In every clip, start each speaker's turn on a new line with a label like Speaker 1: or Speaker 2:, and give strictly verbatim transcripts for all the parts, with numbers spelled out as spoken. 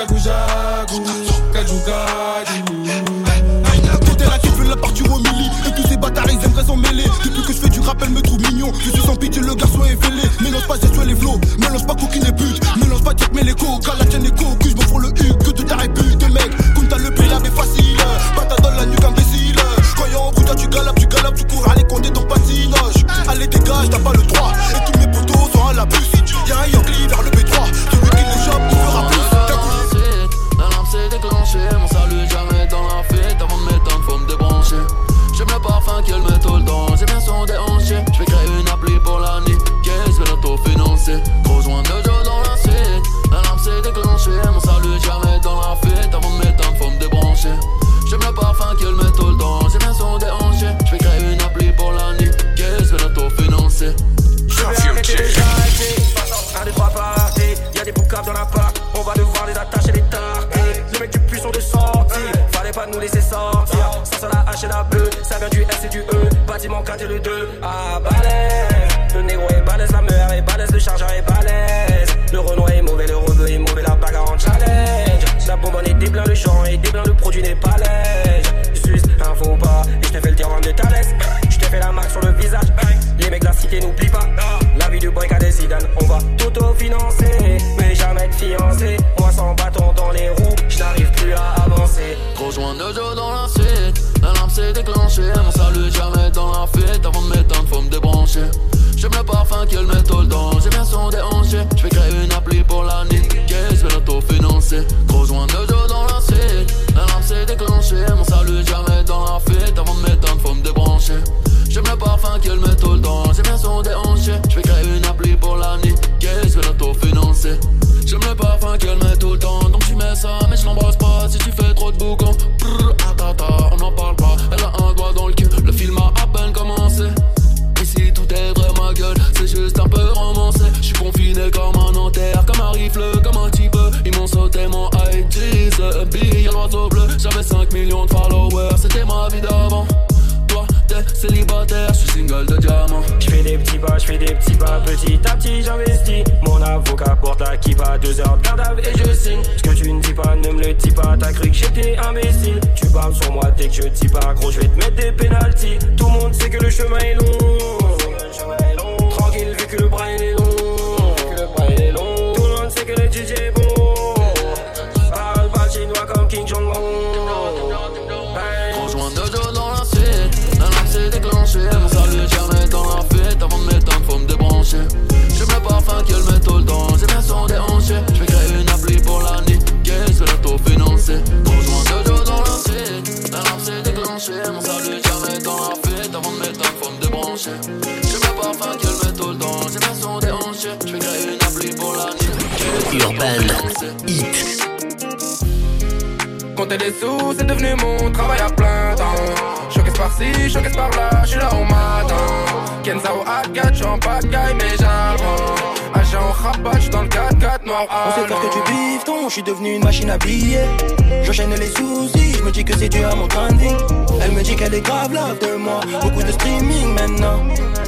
Speaker 1: Jagou jagou, kajou kajou.
Speaker 2: Tout est là qui fait la partie au milli. Et tous ces bâtards ils aimeraient s'en mêler. Depuis que je fais du rap elle me trouve mignon. Je suis sans pitié le garçon est fêlé. Mélange pas c'est les flots, mélange pas coquine et pute. Mélange pas Jack mais les co, car la tienne est co. Que je me fous le huc, que de ta répute. Mec, comme t'as le prix la mais facile. Bata dans la nuque imbécile. Quand y'a un bruit tu galopes, tu galopes, tu cours. Allez condé ton patinoche. Allez dégage, t'as pas le droit. Et tous mes potos sont à la puce. Y'a un Yankee vers le B trois. Celui qui les chope, il fera plus.
Speaker 3: La lampe s'est déclenchée, mon salut jamais dans la fête. Avant de m'éteindre, faut me débrancher. J'aime le parfum qu'elle met tout le temps. J'ai bien son déhanché. J'vais créer une appli pour la nuit. Qu'est-ce que l'auto-financer? Gros joint de Joe dans la suite. La lampe s'est déclenchée, mon salut jamais dans la fête. Avant de m'éteindre, faut me débrancher. J'aime le parfum qu'elle met tout le temps. J'ai bien son déhanché. J'vais créer une appli pour la nuit. Qu'est-ce que l'auto-financer?
Speaker 4: J'vais arrêter les arrêter. Un des trois parties. Y'a des boucaves dans la part. On va devoir les attacher les tartés. Le mec du puissant de sortie. Fallait pas nous laisser sortir. Ça sur la H et la bleue. Ça vient du S et du E. Bâtiment quatre et le deux. Ah balèze. Le négro est balèze. La meilleure est balèze. Le chargeur est balèze. Le Renault est mauvais. Le rebeu est mauvais. La bagarre en challenge. La bonbonne est déblin. Le champ est déblin. Le produit n'est pas lège. Juste un faux pas. Et j't'ai fait le terrain de Thalès. J't'ai fait la marque sur le visage. Les mecs de la cité n'oublient pas. La vie du break à des Zidane. On va t'auto-financer. Mais jamais être fiancé. Moi sans bâton dans les roues. J'n'arrive plus à avancer.
Speaker 3: Gros joint de Joe dans la suite. La lampe s'est déclenchée. Mon salut jamais dans la fête. Avant de m'éteindre, faut me débrancher. J'aime le parfum qu'elle met tout le temps. J'ai bien son déhanché. J'vais créer une appli pour la nuit. Qu'est-ce que l'auto-financer? Gros joint de Joe dans la suite. La lampe s'est déclenchée. Mon salut jamais dans la fête. Avant de m'éteindre, faut me débrancher. J'aime le parfum qu'elle met tout le temps. J'ai bien son déhanché. J'vais créer une appli pour la nuit. Qu'est-ce que l'auto-financer? J'aime le parfum qu'elle met tout le temps. Donc tu mets ça, mais je l'embrasse pas. Si tu fais trop de boucans, atata, on n'en parle pas. Elle a un doigt dans le cul, le film a à peine commencé. Ici tout est vrai ma gueule, c'est juste un peu romancé. J'suis confiné comme un enterre, comme un rifle, comme un type. Ils m'ont sauté mon I G, c'est billet l'oiseau bleu. J'avais cinq millions de followers, c'était ma vie d'avant. T'es célibataire, je suis single de diamant.
Speaker 4: J'fais des petits pas, j'fais des petits pas. Petit à petit j'investis. Mon avocat porte la kippa. Deux heures de garde à vue et je signe. Ce que tu ne dis pas, ne me le dis pas. T'as cru que j'étais imbécile. Tu parles sur moi dès que je dis pas. Gros j'vais te mettre des pénaltys. Tout le monde sait que le chemin est long. Tranquille vu que le bras il est long. Tout le monde sait que le D J est bon. Parle pas chinois comme King Jong-un.
Speaker 3: Gros joint de Joe dans la suite. La lampe s'est déclenchée. Mon salut jamais dans la fête. Avant de m'éteindre, faut me débrancher. J'aime le parfum qu'elle met tout le temps. J'ai bien son déhanché. J'vais créer une appli pour la nuit. Qu'est-ce que l'auto-financer? Gros joint de Joe dans la suite. La lampe s'est déclenchée. Mon salut jamais dans la fête. Avant de m'éteindre, faut me débrancher. J'aime le parfum qu'elle met tout le temps. J'ai bien son déhanché. J'vais créer une appli pour la nuit.
Speaker 5: Urban Hit.
Speaker 1: Compter des sous, c'est devenu mon travail à plein temps. Showcase par-ci, showcase par-là, j'suis là au matin. Kenzao à quatre, j'suis en pagaille, mais j'apprends. Agent rabat, j'suis dans le quatre quatre noir.
Speaker 6: On sait faire que du bifton, j'suis devenu une machine à billets. J'enchaîne les soucis, j'me dis que c'est dû à mon train de vie. Elle me dit qu'elle est grave love de moi, beaucoup de streaming maintenant.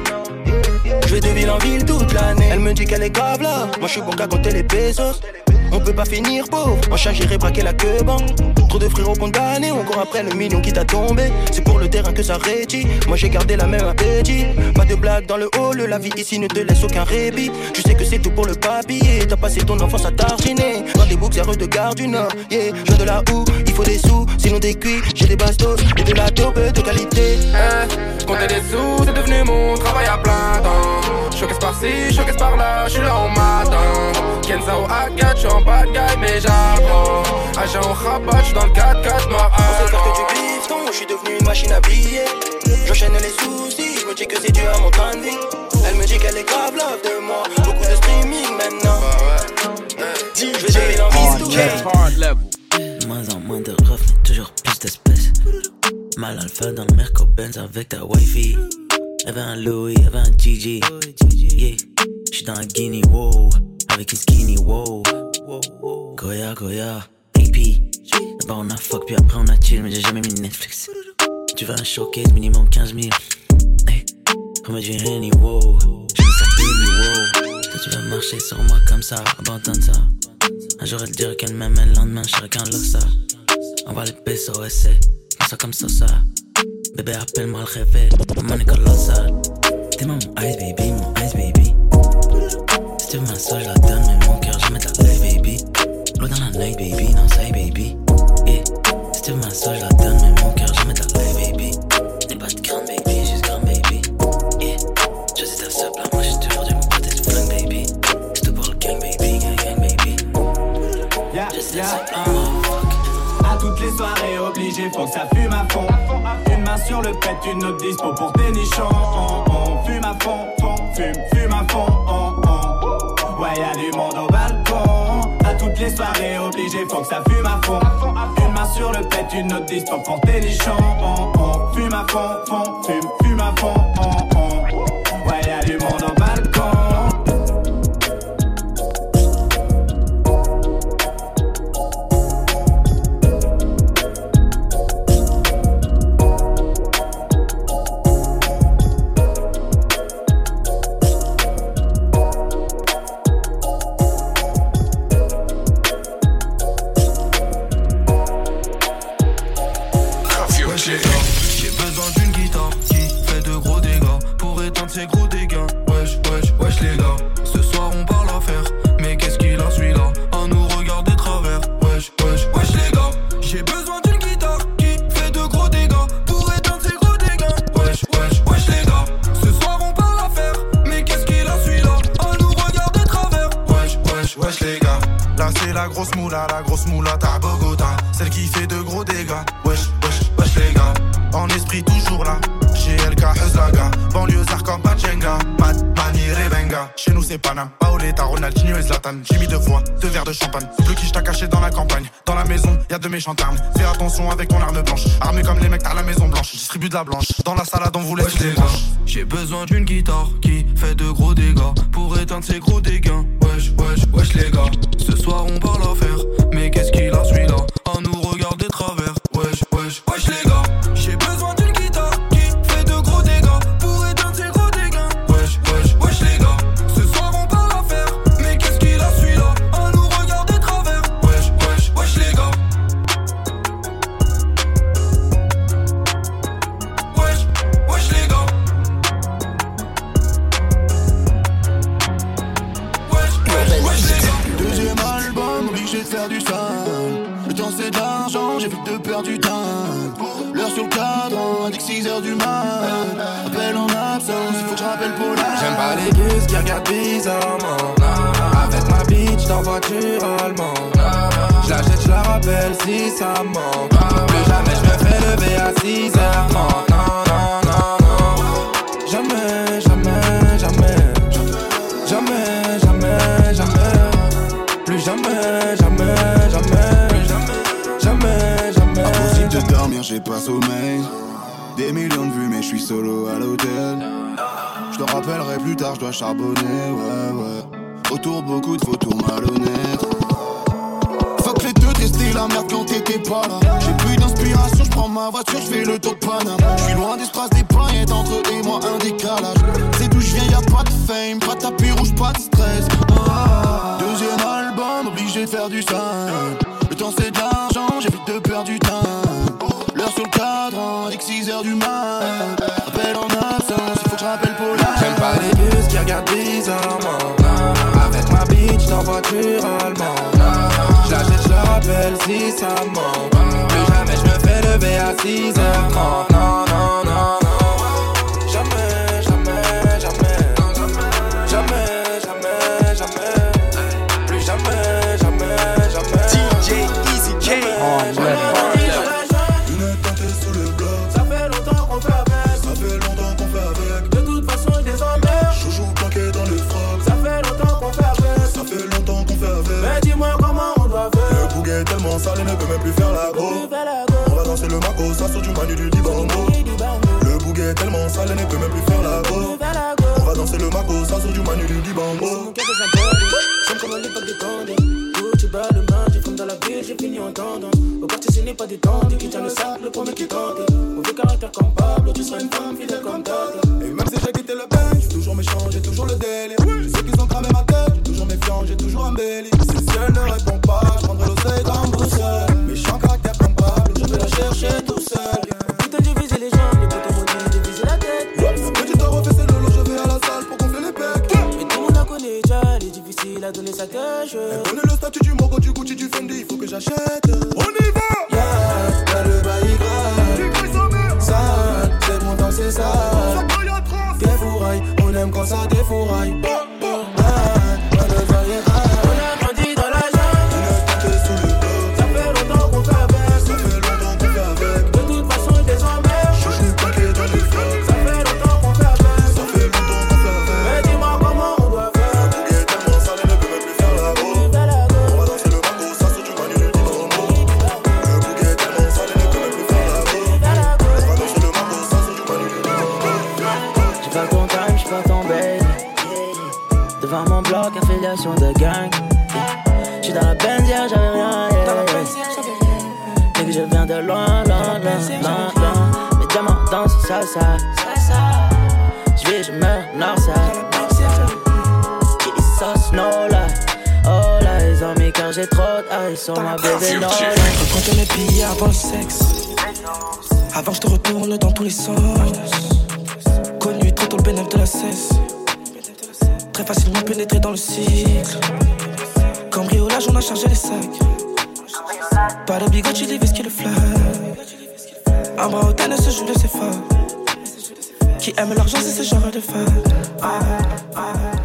Speaker 6: Je vais de ville en ville toute l'année. Elle me dit qu'elle est grave là, moi j'suis bon qu'à compter les pesos. On peut pas finir pauvre, en charge j'irai braquer la queue ban. Trop de frérots condamnés, on court après le million qui t'a tombé. C'est pour le terrain que ça rédit, moi j'ai gardé la même appétit. Pas de blague dans le hall, la vie ici ne te laisse aucun répit. Tu sais que c'est tout pour le papier, t'as passé ton enfance à tartiner. Dans des boucs de gare du Nord, yeah. Je viens de là où il faut des sous, sinon des cuits. J'ai des bastos et de la dope de qualité.
Speaker 1: Eh, compter des sous, c'est devenu mon travail à plein temps. Showcase par-ci, showcase par-là, j'suis là au matin. Kenzao à quatre, j'suis en pagaille, mais j'apprends. Agent rabat, j'suis dans le quatre quatre noir.
Speaker 6: On sait faire que du bifton, j'suis devenu une machine à billets. J'enchaîne les soucis, j'me dis que c'est dû à mon train de vie. Elle me dit qu'elle est grave love de moi, beaucoup de streaming maintenant. Je vais gérer l'envie tout
Speaker 5: De moins en moins de refs, mais toujours plus d'espèces. Mal alpha dans le Merco-Benz avec ta wifey. Y'avait un Louis, y'avait un Gigi. Yeah, j'suis dans un Guinea, wow. Avec une skinny, wow. Goya, Goya, A P. D'abord on a fuck, puis après on a chill, mais j'ai jamais mis Netflix. Tu veux un showcase, minimum quinze mille. Hey, remets du Henny, wow. J'ai mis ça baby, wow. Toi tu veux marcher sur moi comme ça, abandonne ça. Un jour elle dirait qu'elle m'aime, le lendemain je serais qu'un losa. On va les baisser au S A, comme ça comme ça ça. Bébé appelle-moi le réveil, maman est colossale. T'es mon ice baby, mon ice baby. Si tu veux ma soeur, je la donne, mais mon cœur jamais de la life baby. L'eau dans la night baby, non ça baby. Yeah. Si tu veux ma soeur, je la donne, mais mon cœur jamais de la life baby. N'aie pas de grande baby, juste grande baby. Yeah. Je dis ta seule, moi j'ai toujours du mon côté du flingue baby. C'est tout pour le gang baby, gang gang baby.
Speaker 7: Yeah,
Speaker 5: Je sais
Speaker 7: yeah.
Speaker 5: ça, oh fuck.
Speaker 7: À toutes les soirées obligé, faut que ça fume à fond. Une main sur le pet, une autre dispo pour tes nichons. On, on fume à fond, fond, fume, fume à fond. On, on. Ouais, y'a du monde au balcon. À toutes les soirées obligé, faut que ça fume à fond. Une main sur le pet, une autre dispo pour tes nichons. On, on fume à fond, fond, fume, fume à fond. On, on. Ouais, y'a du monde au balcon.
Speaker 8: J'ai besoin d'une guitare qui fait de gros dégâts pour éteindre ces gros dégâts. Wesh, wesh, wesh les gars. Ce soir on parle affaire, mais qu'est-ce qu'il a celui-là à nous regarder de travers. Wesh, wesh, wesh les gars. J'ai besoin d'une guitare qui fait de gros dégâts pour éteindre ces gros dégâts. Wesh, wesh, wesh les gars. Ce soir on parle affaire, mais qu'est-ce qu'il a celui-là à nous regarder de travers. Wesh, wesh, wesh les gars.
Speaker 2: Là c'est la grosse moula, la grosse moula à Bogota. Celle qui fait de gros dégâts. Wesh, wesh, wesh les gars. En esprit toujours là. G L K Huzlaga. Banlieusard comme Pachenga. Mad, Mani, Revenga. Chez nous c'est Panam. Paoletta, Ronaldinho et Zlatan. J'ai mis deux fois, deux verres de champagne. Le qui t'a caché dans la campagne. Dans la maison, y'a de méchants armes. Fais attention avec ton arme blanche. Armé comme les mecs à la maison blanche. Distribue de la blanche. Dans la salade on vous laisse
Speaker 8: wesh les gars. J'ai besoin d'une guitare qui fait de gros dégâts pour éteindre ces gros dégâts. Wesh, wesh, wesh les gars. Ce soir on parle affaire, mais qu'est-ce qu'il a celui-là à nous regarder de travers. Wesh, wesh, wesh les gars. J'ai besoin d'une guitare qui fait de gros dégâts pour éteindre ces gros dégâts. Wesh, wesh, wesh les gars. Ce soir on parle affaire, mais qu'est-ce qu'il a celui-là à nous regarder de travers. Wesh, wesh, wesh les gars. Wesh, wesh les gars. Wesh, wesh, wesh les gars.
Speaker 2: Deuxième album, obligé de faire du sale. Le temps c'est de l'argent, j'évite de perdre du temps. L'heure sur le cadran, indique six heures du mat. Appel en absence, il faut que je rappelle Paula.
Speaker 1: J'aime pas les gus qui regardent bizarrement. Avec ma bitch dans voiture allemande. J'la jette, j'la rappelle si ça manque. Plus jamais j'me fais lever à six heures trente. Non, non, non, non. Jamais, jamais, jamais. Jamais, jamais, jamais. Plus jamais, jamais, jamais. Jamais, jamais.
Speaker 2: Impossible de dormir, j'ai pas sommeil. Des millions de vues mais je suis solo à l'hôtel. Je te rappellerai plus tard, je dois charbonner, ouais ouais. Autour beaucoup de photos malhonnêtes. Fuck les deux, tester la merde quand t'étais pas là. J'ai plus d'inspiration, je prends ma voiture, je fais le tour de Paname. Je suis loin des strass des paillettes, entre eux et moi un décalage. C'est d'où je viens, y'a pas de fame, pas de tapis rouge, pas de stress. Ah. Deuxième album, obligé de faire du sale. Le temps c'est de l'argent, j'évite de perdre du temps. L'heure sur le cadran, indique six heures du mat. Appel en absence, il faut que je rappelle Paula.
Speaker 1: J'aime pas les bus qui regardent bizarrement. Avec ma bitch dans voiture allemande. J'la jette, j'la rappelle si ça manque. Plus jamais j'me fais lever à six heures trente. Non, non, non, non. Jamais, jamais, jamais. Jamais, jamais, jamais. Plus jamais, jamais, jamais.
Speaker 6: D J Easy K.
Speaker 1: Jamais, jamais.
Speaker 2: Sale ne peut même plus faire la go. On va danser le maco, ça sur du manu du Dibango. Le bouquet est tellement sale ne peut même plus faire la go. On va danser le maco, ça sur du manu du Dibango.
Speaker 6: J'aime comme à l'époque des condés. Tout tu bats le main, j'ai fond dans la ville, j'ai fini en tendant. Au quartier ce n'est pas des temps, qui tient le sac, le premier qui tente. Mauvais caractère comme Pablo, tu seras une femme fidèle comme Tata.
Speaker 2: Et même si j'ai quitté le bench, j'ai toujours méchant, j'ai toujours le délire. Je sais qu'ils ont cramé ma tête, j'ai toujours méfiant, j'ai toujours embelli. Si elle ne répond pas, j'achète. On y va. Y'a, y'a le bail grave. Ça, c'est bon dans ces salles. Défouraille, on aime quand ça défouraille.
Speaker 5: Affiliation de gang, yeah. J'suis dans la benzière, j'avais rien, yeah. Mais que je viens de loin, loin, loin, loin, loin. Mes diamants dansent salsa. J'vis, je meurs, Northside. Kitty sauce, no lie. Oh là, ils ont mis car j'ai trop d'eyes sur ma bébé, no lie.
Speaker 6: Quand on est pillé avant le sexe, avant je te retourne dans tous les sens. Connu trop tôt le bénéfice de la cesse. Très facilement pénétrer dans le cycle. Cambriolage, on a chargé les sacs. Pas de bigot, il est qui le flag. Un bras hôtel ne se joue de ses femmes. Qui aime l'argent, c'est ce genre de femme. Ah, ah.